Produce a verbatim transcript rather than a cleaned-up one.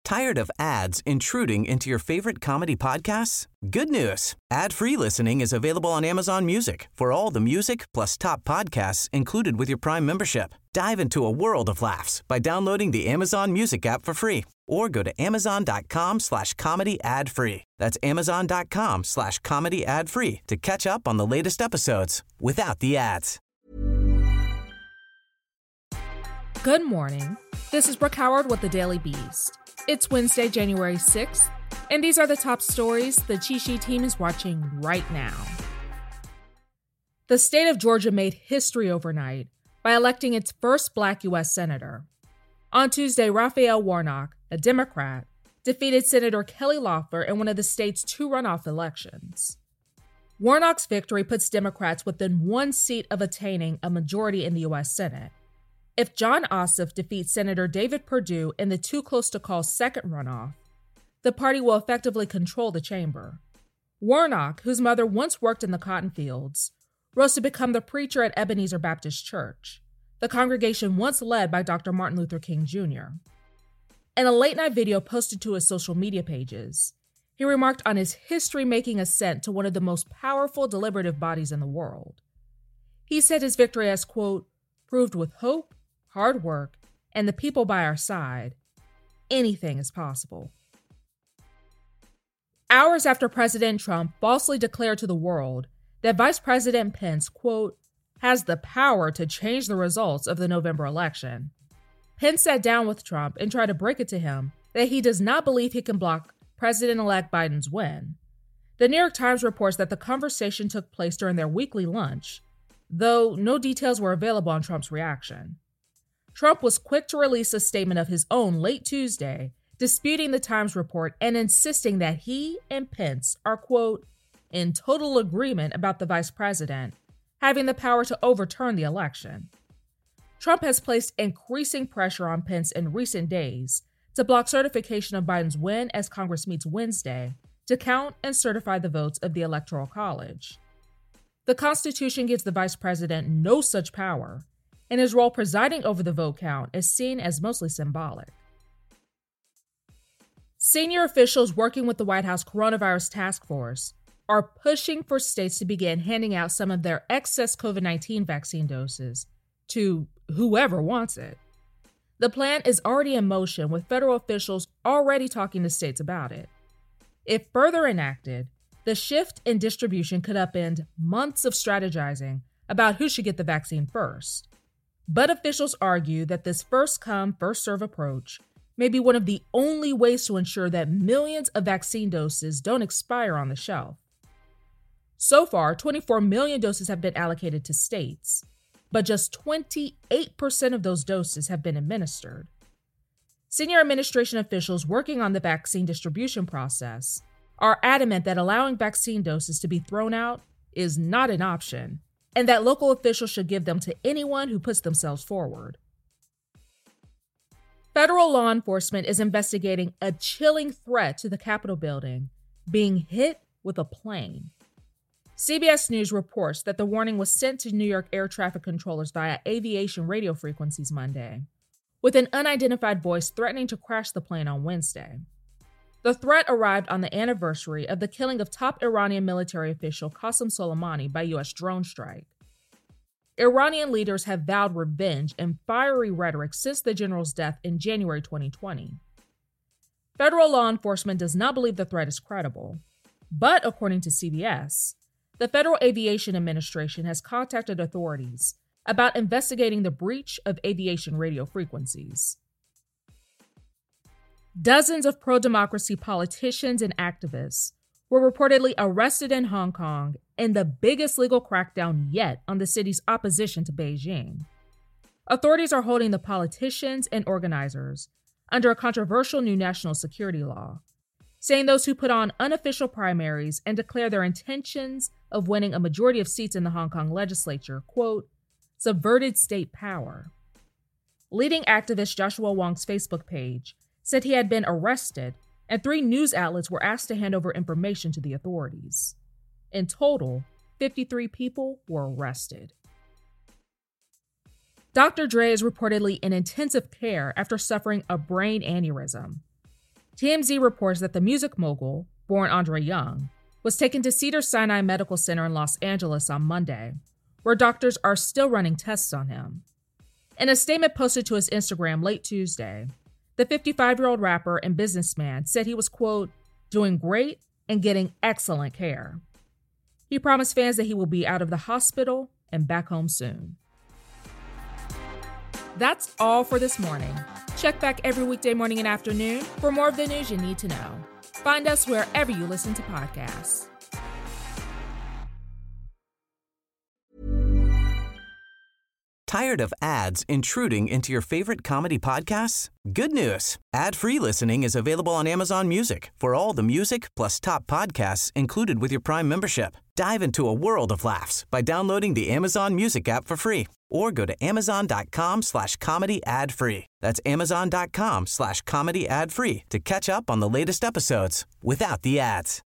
Tired of ads intruding into your favorite comedy podcasts? Good news. Ad-free listening is available on Amazon Music for all the music plus top podcasts included with your Prime membership. Dive into a world of laughs by downloading the Amazon Music app for free or go to amazon.com slash comedy ad free. That's amazon.com slash comedy ad free to catch up on the latest episodes without the ads. Good morning. This is Brooke Howard with the Daily Beast. It's Wednesday, January sixth, and these are the top stories the Cheat Sheet team is watching right now. The state of Georgia made history overnight by electing its first Black U S Senator. On Tuesday, Raphael Warnock, a Democrat, defeated Senator Kelly Loeffler in one of the state's two runoff elections. Warnock's victory puts Democrats within one seat of attaining a majority in the U S Senate. If Jon Ossoff defeats Senator David Perdue in the too-close-to-call second runoff, the party will effectively control the chamber. Warnock, whose mother once worked in the cotton fields, rose to become the preacher at Ebenezer Baptist Church, the congregation once led by Doctor Martin Luther King Junior In a late-night video posted to his social media pages, he remarked on his history-making ascent to one of the most powerful deliberative bodies in the world. He said his victory has, quote, proved with hope, hard work, and the people by our side, anything is possible. Hours after President Trump falsely declared to the world that Vice President Pence, quote, has the power to change the results of the November election, Pence sat down with Trump and tried to break it to him that he does not believe he can block President-elect Biden's win. The New York Times reports that the conversation took place during their weekly lunch, though no details were available on Trump's reaction. Trump was quick to release a statement of his own late Tuesday, disputing the Times report and insisting that he and Pence are, quote, in total agreement about the vice president having the power to overturn the election. Trump has placed increasing pressure on Pence in recent days to block certification of Biden's win as Congress meets Wednesday to count and certify the votes of the Electoral College. The Constitution gives the vice president no such power, and his role presiding over the vote count is seen as mostly symbolic. Senior officials working with the White House Coronavirus Task Force are pushing for states to begin handing out some of their excess COVID nineteen vaccine doses to whoever wants it. The plan is already in motion, with federal officials already talking to states about it. If further enacted, the shift in distribution could upend months of strategizing about who should get the vaccine first. But officials argue that this first-come, first-serve approach may be one of the only ways to ensure that millions of vaccine doses don't expire on the shelf. So far, twenty-four million doses have been allocated to states, but just twenty-eight percent of those doses have been administered. Senior administration officials working on the vaccine distribution process are adamant that allowing vaccine doses to be thrown out is not an option, and that local officials should give them to anyone who puts themselves forward. Federal law enforcement is investigating a chilling threat to the Capitol building being hit with a plane. C B S News reports that the warning was sent to New York air traffic controllers via aviation radio frequencies Monday, with an unidentified voice threatening to crash the plane on Wednesday. The threat arrived on the anniversary of the killing of top Iranian military official Qasem Soleimani by U S drone strike. Iranian leaders have vowed revenge in fiery rhetoric since the general's death in January twenty twenty. Federal law enforcement does not believe the threat is credible, but according to C B S, the Federal Aviation Administration has contacted authorities about investigating the breach of aviation radio frequencies. Dozens of pro-democracy politicians and activists were reportedly arrested in Hong Kong in the biggest legal crackdown yet on the city's opposition to Beijing. Authorities are holding the politicians and organizers under a controversial new national security law, saying those who put on unofficial primaries and declare their intentions of winning a majority of seats in the Hong Kong legislature, quote, subverted state power. Leading activist Joshua Wong's Facebook page said he had been arrested, and three news outlets were asked to hand over information to the authorities. In total, fifty-three people were arrested. Doctor Dre is reportedly in intensive care after suffering a brain aneurysm. T M Z reports that the music mogul, born Andre Young, was taken to Cedars-Sinai Medical Center in Los Angeles on Monday, where doctors are still running tests on him. In a statement posted to his Instagram late Tuesday, the fifty-five-year-old rapper and businessman said he was, quote, doing great and getting excellent care. He promised fans that he will be out of the hospital and back home soon. That's all for this morning. Check back every weekday morning and afternoon for more of the news you need to know. Find us wherever you listen to podcasts. Tired of ads intruding into your favorite comedy podcasts? Good news. Ad-free listening is available on Amazon Music for all the music plus top podcasts included with your Prime membership. Dive into a world of laughs by downloading the Amazon Music app for free or go to amazon.com slash comedy ad free. That's amazon.com slash comedy ad free to catch up on the latest episodes without the ads.